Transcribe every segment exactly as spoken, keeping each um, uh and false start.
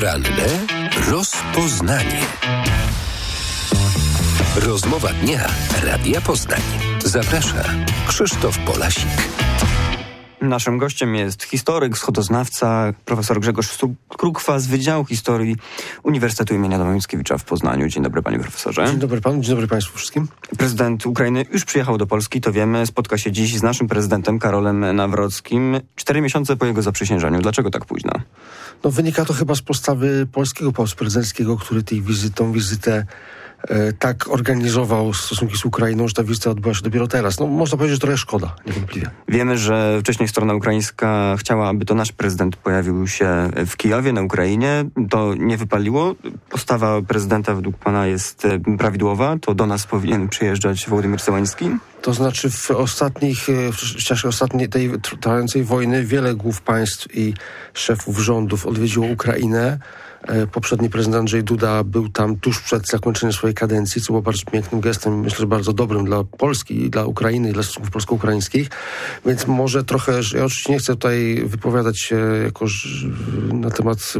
Poranne rozpoznanie. Rozmowa dnia Radia Poznań. Zaprasza Krzysztof Polasik. Naszym gościem jest historyk, wschodoznawca, profesor Grzegorz Krukwa z Wydziału Historii Uniwersytetu im. Adama Mickiewicza w Poznaniu. Dzień dobry, panie profesorze. Dzień dobry panu, dzień dobry państwu wszystkim. Prezydent Ukrainy już przyjechał do Polski, to wiemy. Spotka się dziś z naszym prezydentem Karolem Nawrockim. Cztery miesiące po jego zaprzysiężeniu. Dlaczego tak późno? No, wynika to chyba z postawy polskiego pałacu prezydenckiego, który tej wizy, tą wizytę e, tak organizował stosunki z Ukrainą, że ta wizyta odbyła się dopiero teraz. No, można powiedzieć, że trochę szkoda, niewątpliwie. Wiemy, że wcześniej strona ukraińska chciała, aby to nasz prezydent pojawił się w Kijowie, na Ukrainie. To nie wypaliło. Postawa prezydenta według pana jest prawidłowa. To do nas powinien przyjeżdżać Wołodymyr Zełański? To znaczy w ostatnich, w czasie ostatniej tej trwającej wojny wiele głów państw i szefów rządów odwiedziło Ukrainę. Poprzedni prezydent Andrzej Duda był tam tuż przed zakończeniem swojej kadencji, co było bardzo pięknym gestem, myślę, że bardzo dobrym dla Polski, i dla Ukrainy, i dla stosunków polsko-ukraińskich. Więc może trochę, ja oczywiście nie chcę tutaj wypowiadać się jakoś na temat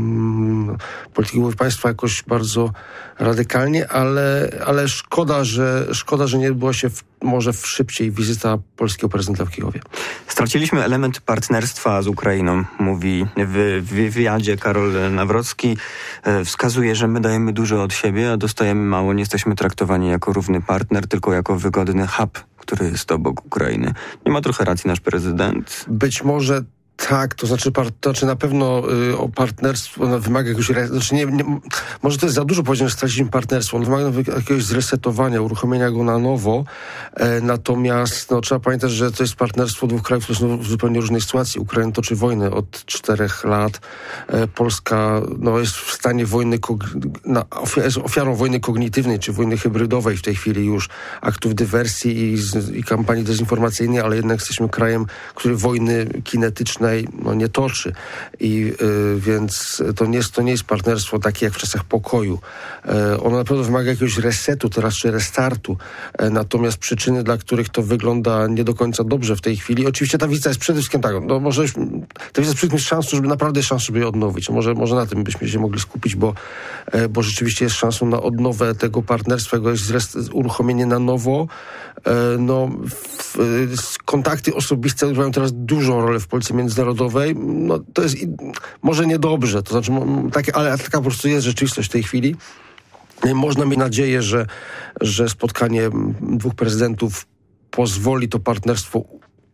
mm, polityki głów państwa jakoś bardzo radykalnie, ale, ale szkoda, że, szkoda, że nie odbyła się w, może w szybciej wizyta polskiego prezydenta w Kijowie. Straciliśmy element partnerstwa z Ukrainą, mówi w, w wywiadzie Karol Nawrocki. E, wskazuje, że my dajemy dużo od siebie, a dostajemy mało. Nie jesteśmy traktowani jako równy partner, tylko jako wygodny hub, który jest obok Ukrainy. Nie ma trochę racji nasz prezydent? Być może tak, to znaczy, par, to znaczy na pewno y, o partnerstwo no, wymaga jakiegoś, re, znaczy nie, nie, może to jest za dużo powiedziane, że straciliśmy partnerstwo, on wymaga jakiegoś zresetowania, uruchomienia go na nowo, e, natomiast no, trzeba pamiętać, że to jest partnerstwo dwóch krajów, które są w zupełnie różnej sytuacji. Ukraina toczy wojnę od czterech lat, e, Polska no, jest w stanie wojny, na, ofiar, jest ofiarą wojny kognitywnej, czy wojny hybrydowej w tej chwili już, aktów dywersji i, i kampanii dezinformacyjnej, ale jednak jesteśmy krajem, który wojny kinetycznej no, nie toczy. I y, więc to nie, jest, to nie jest partnerstwo takie jak w czasach pokoju. Y, ono na pewno wymaga jakiegoś resetu teraz, czy restartu. Y, natomiast przyczyny, dla których to wygląda nie do końca dobrze w tej chwili. Oczywiście ta wizyta jest przede wszystkim tak, no może już, ta wizyta jest szansą, żeby naprawdę szansę, żeby je odnowić. Może, może na tym byśmy się mogli skupić, bo, y, bo rzeczywiście jest szansą na odnowę tego partnerstwa, jego uruchomienie na nowo. Y, no, w, w, kontakty osobiste odgrywają teraz dużą rolę w polityce międzynarodowej. No, to jest może niedobrze, to znaczy, takie, ale taka po prostu jest rzeczywistość w tej chwili. Można mieć nadzieję, że, że spotkanie dwóch prezydentów pozwoli to partnerstwo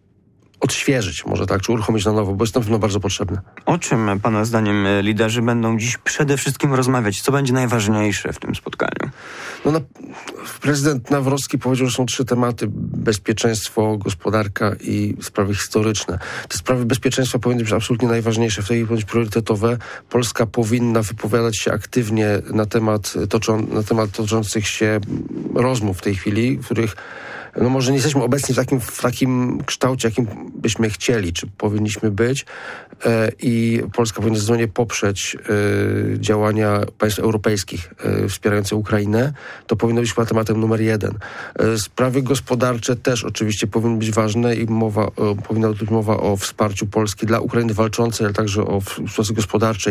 odświeżyć, może tak, czy uruchomić na nowo, bo jest na pewno bardzo potrzebne. O czym pana zdaniem liderzy będą dziś przede wszystkim rozmawiać? Co będzie najważniejsze w tym spotkaniu? No, na, prezydent Nawrocki powiedział, że są trzy tematy: bezpieczeństwo, gospodarka i sprawy historyczne. Te sprawy bezpieczeństwa powinny być absolutnie najważniejsze, w tej powinny być priorytetowe. Polska powinna wypowiadać się aktywnie na temat, toczą, na temat toczących się rozmów w tej chwili, w których no może nie jesteśmy obecni w takim, w takim kształcie, jakim byśmy chcieli, czy powinniśmy być, e, i Polska powinna zdecydowanie poprzeć e, działania państw europejskich e, wspierające Ukrainę. To powinno być chyba tematem numer jeden. E, sprawy gospodarcze też oczywiście powinny być ważne i mowa, o, powinna być mowa o wsparciu Polski dla Ukrainy walczącej, ale także o sytuacji gospodarczej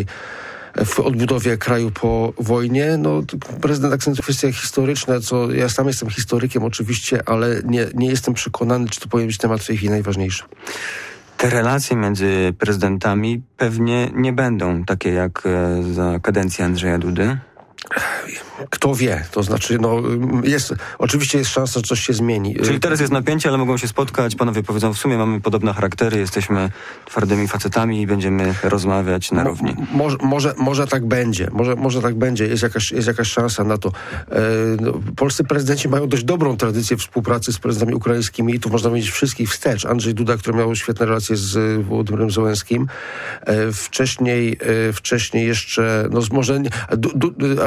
w odbudowie kraju po wojnie. No, prezydent akcentuje kwestie historyczne, co ja sam jestem historykiem oczywiście, ale nie, nie jestem przekonany, czy to powinien być temat w tej chwili najważniejszy. Te relacje między prezydentami pewnie nie będą takie jak za kadencji Andrzeja Dudy. Kto wie, to znaczy, no jest, oczywiście jest szansa, że coś się zmieni. Czyli teraz jest napięcie, ale mogą się spotkać, panowie powiedzą, w sumie mamy podobne charaktery, jesteśmy twardymi facetami i będziemy rozmawiać na równi. Mo, może, może, może tak będzie, może, może tak będzie, jest jakaś, jest jakaś szansa na to. E, no, polscy prezydenci mają dość dobrą tradycję współpracy z prezydentami ukraińskimi i tu można powiedzieć wszystkich wstecz. Andrzej Duda, który miał świetne relacje z Wołodymyrem Zełańskim, e, wcześniej, e, wcześniej jeszcze, no może, du, du,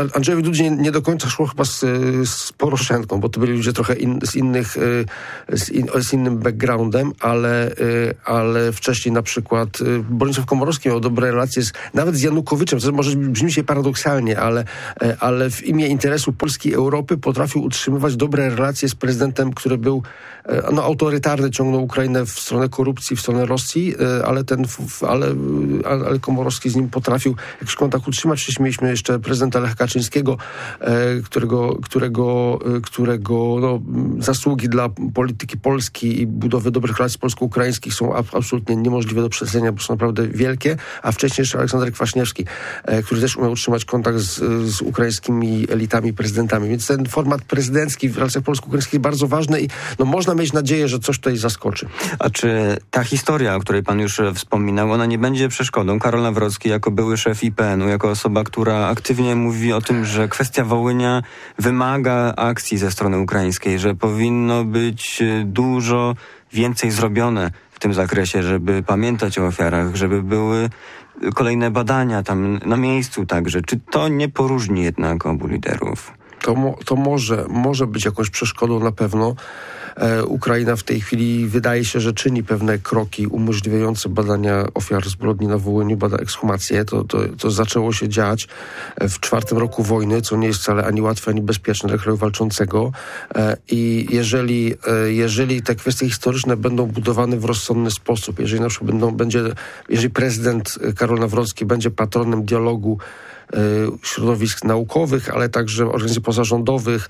Andrzejowi Dudzie nie, nie do końca szło chyba z, z Poroszenką, bo to byli ludzie trochę in, z innych, z, in, z innym backgroundem, ale, ale wcześniej na przykład Bronisław Komorowski miał dobre relacje z, nawet z Janukowiczem, co może brzmi się paradoksalnie, ale, ale w imię interesu Polski i Europy potrafił utrzymywać dobre relacje z prezydentem, który był no, autorytarny, ciągnął Ukrainę w stronę korupcji, w stronę Rosji, ale ten, ale, ale Komorowski z nim potrafił jakiś kontakt utrzymać. Wcześniej mieliśmy jeszcze prezydenta Lecha Kaczyńskiego, którego, którego, którego no, zasługi dla polityki Polski i budowy dobrych relacji polsko-ukraińskich są absolutnie niemożliwe do prześledzenia, bo są naprawdę wielkie, a wcześniej jeszcze Aleksander Kwaśniewski, który też umiał utrzymać kontakt z, z ukraińskimi elitami, prezydentami. Więc ten format prezydencki w relacjach polsko-ukraińskich jest bardzo ważny i no, można mieć nadzieję, że coś tutaj zaskoczy. A czy ta historia, o której pan już wspominał, ona nie będzie przeszkodą? Karol Nawrocki jako były szef I P N u, jako osoba, która aktywnie mówi o tym, że kwestia Wołynia wymaga akcji ze strony ukraińskiej, że powinno być dużo więcej zrobione w tym zakresie, żeby pamiętać o ofiarach, żeby były kolejne badania tam na miejscu także. Czy to nie poróżni jednak obu liderów? To, mo, to może, może być jakąś przeszkodą na pewno. E, Ukraina w tej chwili wydaje się, że czyni pewne kroki umożliwiające badania ofiar zbrodni na Wołyniu, bada ekshumację. To, to, to zaczęło się dziać w czwartym roku wojny, co nie jest wcale ani łatwe, ani bezpieczne dla kraju walczącego. E, I jeżeli, e, jeżeli te kwestie historyczne będą budowane w rozsądny sposób, jeżeli na przykład będą, będzie, jeżeli prezydent Karol Nawrocki będzie patronem dialogu środowisk naukowych, ale także organizacji pozarządowych,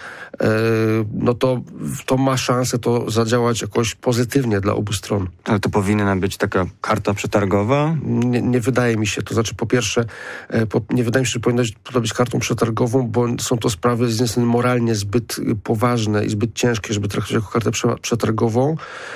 no to, to ma szansę to zadziałać jakoś pozytywnie dla obu stron. Ale to powinna być taka karta przetargowa? Nie, nie wydaje mi się. To znaczy, po pierwsze, po, nie wydaje mi się, że powinna to być kartą przetargową, bo są to sprawy z jednej strony moralnie zbyt poważne i zbyt ciężkie, żeby traktować jako kartę prze, przetargową.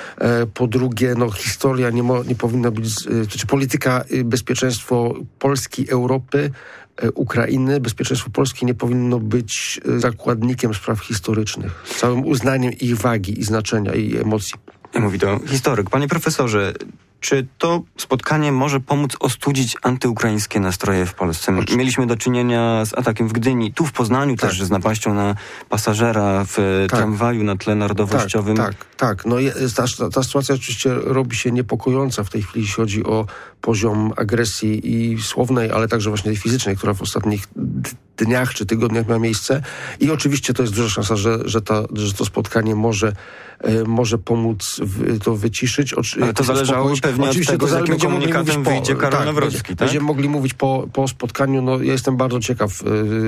Po drugie, no historia nie, mo, nie powinna być, to znaczy polityka, bezpieczeństwo Polski, Europy, Ukrainy, bezpieczeństwo Polski nie powinno być zakładnikiem spraw historycznych. Z całym uznaniem ich wagi i znaczenia i emocji. Mówi to historyk. Panie profesorze, czy to spotkanie może pomóc ostudzić antyukraińskie nastroje w Polsce? Mieliśmy do czynienia z atakiem w Gdyni, tu w Poznaniu tak. też, z napaścią na pasażera w tak. tramwaju na tle narodowościowym. Tak, tak, tak. No, ta, ta sytuacja oczywiście robi się niepokojąca w tej chwili, jeśli chodzi o poziom agresji i słownej, ale także właśnie tej fizycznej, która w ostatnich dniach czy tygodniach miała miejsce. I oczywiście to jest duża szansa, że, że, ta, że to spotkanie może, e, może pomóc w, to wyciszyć. Oczy, ale to zależałoby pewnie oczywiście od tego, to z jakim komunikatem po, wyjdzie Karol tak, Nawrocki. Będzie, tak? Będziemy mogli mówić po, po spotkaniu. No, ja jestem bardzo ciekaw.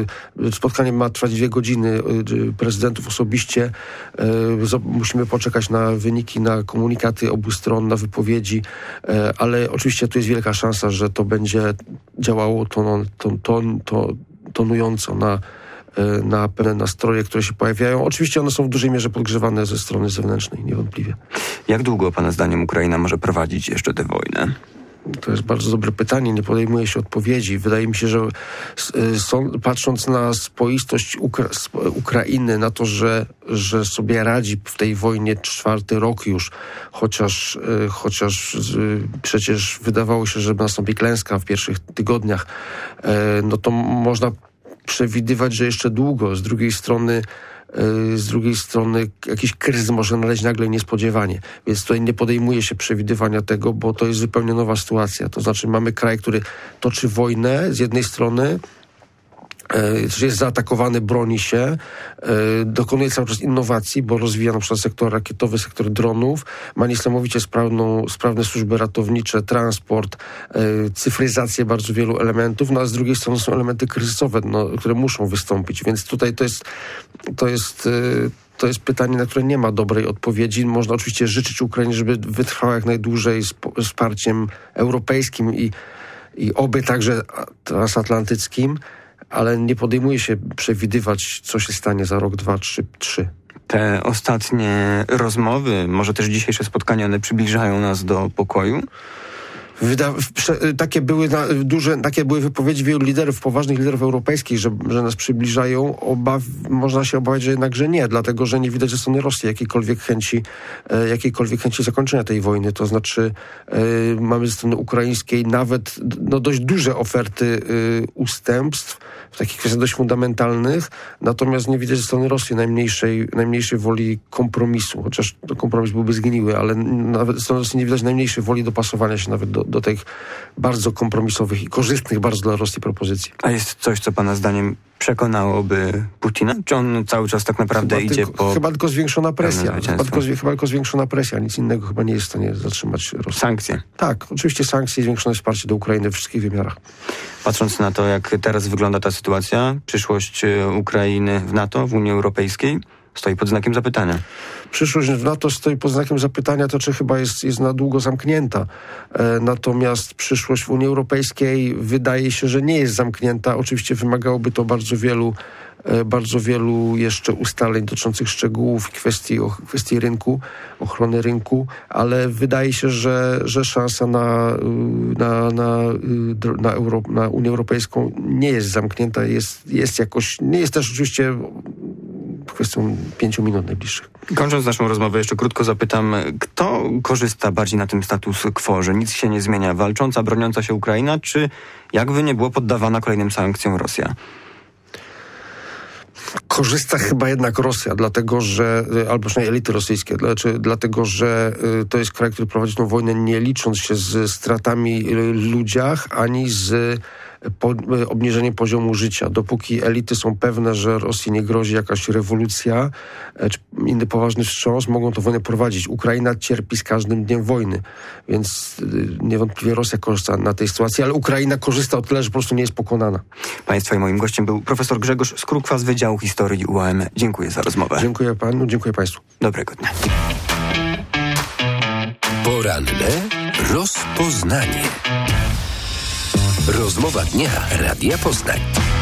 E, spotkanie ma trwać dwie godziny. E, prezydentów osobiście. E, musimy poczekać na wyniki, na komunikaty obu stron, na wypowiedzi. E, ale oczywiście tu jest wielka szansa, że to będzie działało to, to, to, to tonująco na, na pewne nastroje, które się pojawiają. Oczywiście one są w dużej mierze podgrzewane ze strony zewnętrznej, niewątpliwie. Jak długo, pana zdaniem, Ukraina może prowadzić jeszcze tę wojnę? To jest bardzo dobre pytanie, nie podejmuje się odpowiedzi. Wydaje mi się, że są, patrząc na spoistość Ukra- Ukrainy, na to, że, że sobie radzi w tej wojnie czwarty rok już, chociaż, chociaż przecież wydawało się, że nastąpi klęska w pierwszych tygodniach, no to można przewidywać, że jeszcze długo. Z drugiej strony z drugiej strony jakiś kryzys może naleźć nagle niespodziewanie. Więc tutaj nie podejmuje się przewidywania tego, bo to jest zupełnie nowa sytuacja. To znaczy mamy kraj, który toczy wojnę z jednej strony, jest zaatakowany, broni się, dokonuje cały czas innowacji, bo rozwija na przykład sektor rakietowy, sektor dronów, ma niesamowicie sprawną, sprawne służby ratownicze, transport, cyfryzację bardzo wielu elementów, no a z drugiej strony są elementy kryzysowe, no, które muszą wystąpić, więc tutaj to jest to jest To jest pytanie, na które nie ma dobrej odpowiedzi. Można oczywiście życzyć Ukrainie, żeby wytrwała jak najdłużej z wsparciem europejskim i, i oby także transatlantyckim, ale nie podejmuje się przewidywać, co się stanie za rok, dwa, trzy, trzy. Te ostatnie rozmowy, może też dzisiejsze spotkania, one przybliżają nas do pokoju? Wyda- prze- takie, były na, duże, takie były wypowiedzi wielu liderów, poważnych liderów europejskich, że, że nas przybliżają. Obaw, można się obawiać, że jednak, że nie, dlatego, że nie widać ze strony Rosji jakiejkolwiek chęci, e, jakiejkolwiek chęci zakończenia tej wojny. To znaczy e, mamy ze strony ukraińskiej nawet no, dość duże oferty e, ustępstw w takich kwestiach dość fundamentalnych, natomiast nie widać ze strony Rosji najmniejszej, najmniejszej woli kompromisu, chociaż kompromis byłby zgniły, ale nawet ze strony Rosji nie widać najmniejszej woli dopasowania się nawet do, do tych bardzo kompromisowych i korzystnych bardzo dla Rosji propozycji. A jest coś, co pana zdaniem przekonałoby Putina? Czy on cały czas tak naprawdę chyba idzie tylko, po... Chyba tylko zwiększona presja. Chyba tylko, chyba tylko zwiększona presja. Nic innego chyba nie jest w stanie zatrzymać Rosji. Sankcje. Tak, oczywiście sankcje i zwiększone wsparcie do Ukrainy w wszystkich wymiarach. Patrząc na to, jak teraz wygląda ta sytuacja, przyszłość Ukrainy w NATO, w Unii Europejskiej stoi pod znakiem zapytania. Przyszłość w NATO stoi pod znakiem zapytania, to czy chyba jest, jest na długo zamknięta. E, natomiast przyszłość w Unii Europejskiej wydaje się, że nie jest zamknięta. Oczywiście wymagałoby to bardzo wielu, e, bardzo wielu jeszcze ustaleń dotyczących szczegółów, kwestii, o, kwestii rynku, ochrony rynku, ale wydaje się, że, że szansa na, na, na, na, Euro, na Unię Europejską nie jest zamknięta. Jest, jest jakoś, nie jest też oczywiście kwestią pięciu minut najbliższych. Kończąc naszą rozmowę, jeszcze krótko zapytam, kto korzysta bardziej na tym status quo, że nic się nie zmienia? Walcząca, broniąca się Ukraina, czy jakby nie było poddawana kolejnym sankcjom Rosja? Korzysta chyba jednak Rosja, dlatego że, albo przynajmniej elity rosyjskie, znaczy, dlatego że to jest kraj, który prowadzi tą wojnę nie licząc się z stratami w ludziach, ani z po, obniżeniem poziomu życia. Dopóki elity są pewne, że Rosji nie grozi jakaś rewolucja czy inny poważny wstrząs, mogą tę wojnę prowadzić. Ukraina cierpi z każdym dniem wojny, więc niewątpliwie Rosja korzysta na tej sytuacji, ale Ukraina korzysta o tyle, że po prostu nie jest pokonana. Państwa i moim gościem był profesor Grzegorz Skrukwa z Wydziału Historii U A M. Dziękuję za rozmowę. Dziękuję panu, dziękuję państwu. Dobrego dnia. Poranne rozpoznanie. Rozmowa dnia Radia Poznań.